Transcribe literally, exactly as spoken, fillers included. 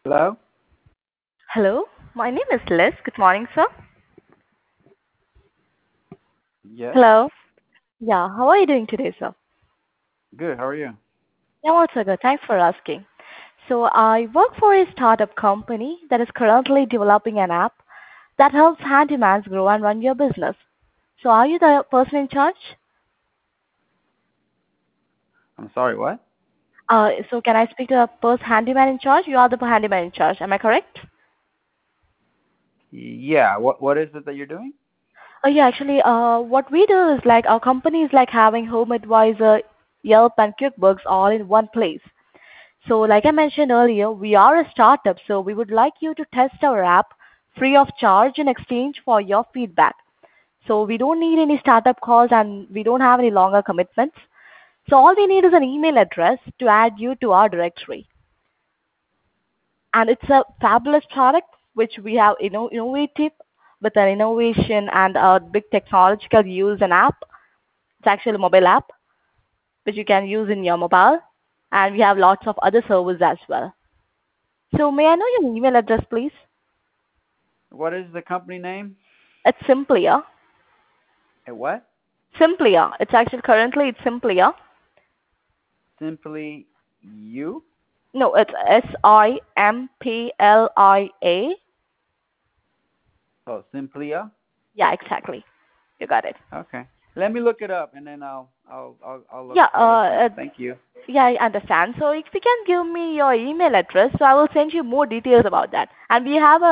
Hello? Hello, my name is Liz. Good morning, sir. Yes. Hello. Yeah, how are you doing today, sir? Good. How are you? I'm also good. Thanks for asking. So, I work for a startup company that is currently developing an app that helps handymans grow and run your business. So, are you the person in charge? I'm sorry, what? Uh, so, can I speak to a person handyman in charge? You are the handyman in charge. Am I correct? Yeah. What What is it that you're doing? Oh, yeah, actually, uh, what we do is like our company is like having Home Advisor, Yelp, and QuickBooks all in one place. So, like I mentioned earlier, we are a startup, so we would like you to test our app free of charge in exchange for your feedback. So, we don't need any startup calls and we don't have any longer commitments. So, all we need is an email address to add you to our directory. And it's a fabulous product which we have inno- innovative with an innovation and a big technological use an app. It's actually a mobile app which you can use in your mobile. And we have lots of other servers as well. So may I know your email address, please? What is the company name? It's Simplia. At what? Simplia. It's actually currently it's Simplia. Simply You? No, it's S I M P L I A. Oh, Simplia. Yeah, exactly. You got it. Okay. Let me look it up, and then I'll I'll I'll I'll look Yeah, I'll look uh, in. uh, Thank you. yeah, I understand. So if you can give me your email address, so I will send you more details about that. And we have a